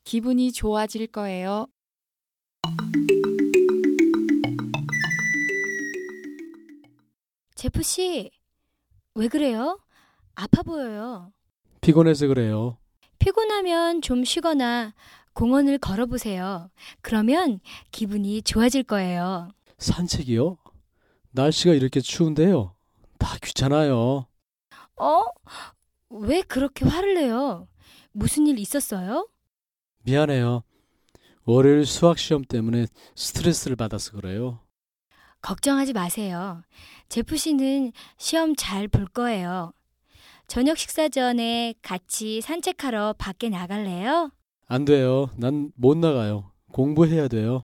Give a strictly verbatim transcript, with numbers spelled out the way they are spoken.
기분이 좋아질 거예요. 제프 씨, 왜 그래요? 아파 보여요. 피곤해서 그래요. 피곤하면 좀 쉬거나 공원을 걸어보세요. 그러면 기분이 좋아질 거예요. 산책이요? 날씨가 이렇게 추운데요. 다 귀찮아요. 어? 왜 그렇게 화를 내요? 무슨 일 있었어요? 미안해요. 월요일 수학 시험 때문에 스트레스를 받아서 그래요. 걱정하지 마세요. 제프 씨는 시험 잘 볼 거예요. 저녁 식사 전에 같이 산책하러 밖에 나갈래요? 안 돼요. 난 못 나가요. 공부해야 돼요.